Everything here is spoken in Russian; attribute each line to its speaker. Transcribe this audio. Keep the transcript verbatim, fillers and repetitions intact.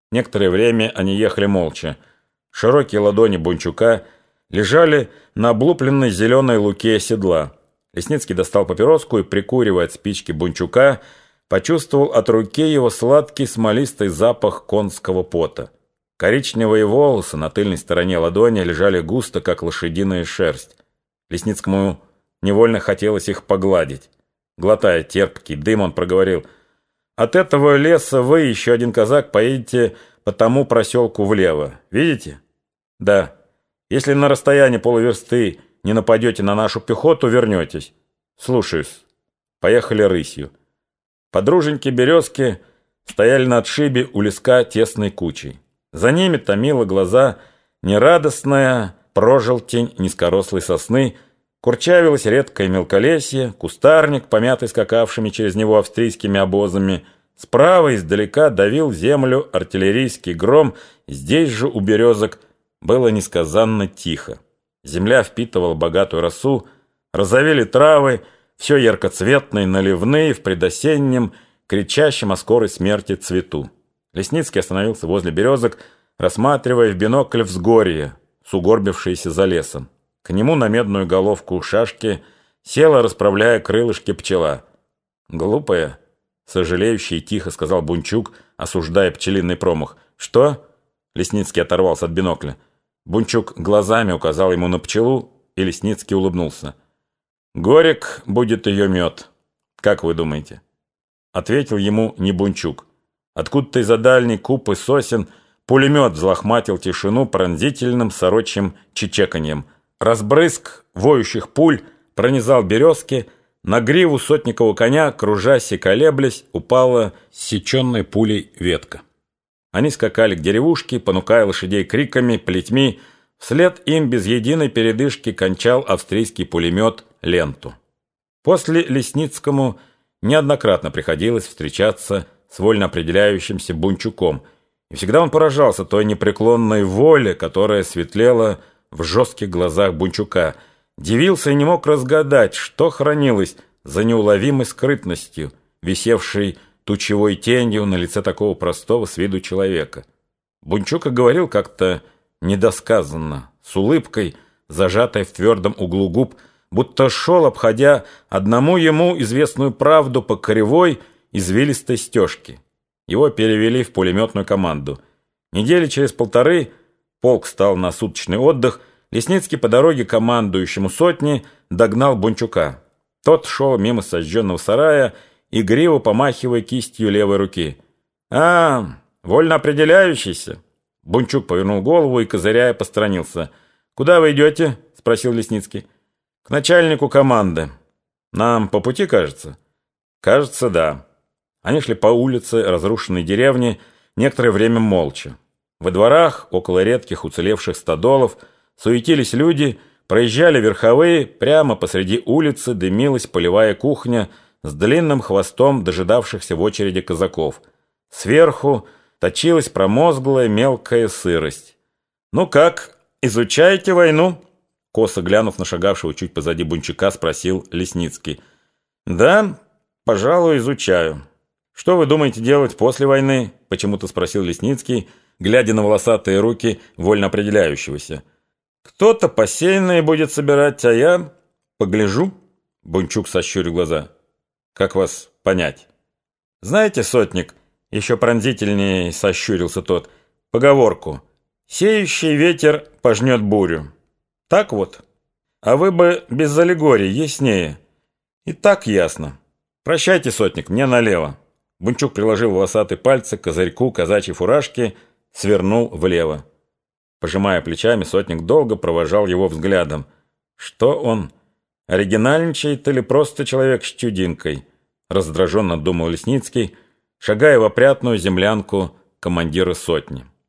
Speaker 1: Некоторое время они ехали молча. Широкие ладони Бунчука лежали на облупленной зеленой луке седла. Лесницкий достал папироску и, прикуривая от спички Бунчука, почувствовал от руки его сладкий смолистый запах конского пота. Коричневые волосы на тыльной стороне ладони лежали густо, как лошадиная шерсть. Лесницкому невольно хотелось их погладить. Глотая терпкий дым, он проговорил: «От этого леса вы, еще один казак, поедете по тому проселку влево. Видите?» «Да. Если на расстоянии полуверсты не нападете на нашу пехоту, вернетесь». «Слушаюсь». Поехали рысью. Подруженьки березки стояли на отшибе у леска тесной кучей. За ними томила глаза нерадостная прожелтень низкорослой сосны, курчавилось редкое мелколесье, кустарник, помятый скакавшими через него австрийскими обозами. Справа издалека давил землю артиллерийский гром, здесь же у березок было несказанно тихо. Земля впитывала богатую росу, розовели травы, все яркоцветные, наливные, в предосеннем, кричащем о скорой смерти цвету. Лесницкий остановился возле березок, рассматривая в бинокль взгорье, сугорбившееся за лесом. К нему на медную головку шашки села, расправляя крылышки, пчела. «Глупая», — сожалеющий и тихо сказал Бунчук, осуждая пчелиный промах. «Что?» — Лесницкий оторвался от бинокля. Бунчук глазами указал ему на пчелу, и Лесницкий улыбнулся. «Горек будет ее мед. Как вы думаете?» Ответил ему не Бунчук. Откуда-то из-за дальней купы сосен пулемет взлохматил тишину пронзительным сорочьим чечеканьем. Разбрызг воющих пуль пронизал березки, на гриву сотникового коня, кружась и колеблясь, упала сеченной пулей ветка. Они скакали к деревушке, понукая лошадей криками, плетьми. Вслед им без единой передышки кончал австрийский пулемет ленту. После Лесницкому неоднократно приходилось встречаться с вольно определяющимся Бунчуком, и всегда он поражался той непреклонной воле, которая светлела в жестких глазах Бунчука, дивился и не мог разгадать, что хранилось за неуловимой скрытностью, висевшей тучевой тенью на лице такого простого с виду человека. Бунчук говорил как-то недосказанно, с улыбкой, зажатой в твердом углу губ, будто шел, обходя одному ему известную правду по кривой, извилистой стежке. Его перевели в пулеметную команду. Недели через полторы полк стал на суточный отдых. Лесницкий по дороге командующему сотни догнал Бунчука. Тот шел мимо сожженного сарая, игриво помахивая кистью левой руки. «А, вольно определяющийся?» Бунчук повернул голову и, козыряя, посторонился. «Куда вы идете?» — спросил Лесницкий. «К начальнику команды. Нам по пути, кажется?» «Кажется, да». Они шли по улице разрушенной деревни некоторое время молча. Во дворах, около редких уцелевших стодолов, суетились люди, проезжали верховые, прямо посреди улицы дымилась полевая кухня с длинным хвостом дожидавшихся в очереди казаков. Сверху точилась промозглая мелкая сырость. «Ну как, изучаете войну?» Косо глянув на шагавшего чуть позади Бунчука, спросил Лесницкий. «Да, пожалуй, изучаю». «Что вы думаете делать после войны?» — почему-то спросил Лесницкий, глядя на волосатые руки вольно определяющегося. «Кто-то посеянные будет собирать, а я погляжу». Бунчук сощурил глаза. «Как вас понять?» «Знаете, сотник», — еще пронзительнее сощурился тот, — «поговорку: сеющий ветер пожнет бурю. Так вот. А вы бы без аллегории яснее». «И так ясно. Прощайте, сотник, мне налево». Бунчук приложил волосатые пальцы к козырьку казачьей фуражки, свернул влево. Пожимая плечами, сотник долго провожал его взглядом. Что он, оригинальничает или просто человек с чудинкой? Раздраженно думал Лесницкий, шагая в опрятную землянку командира сотни.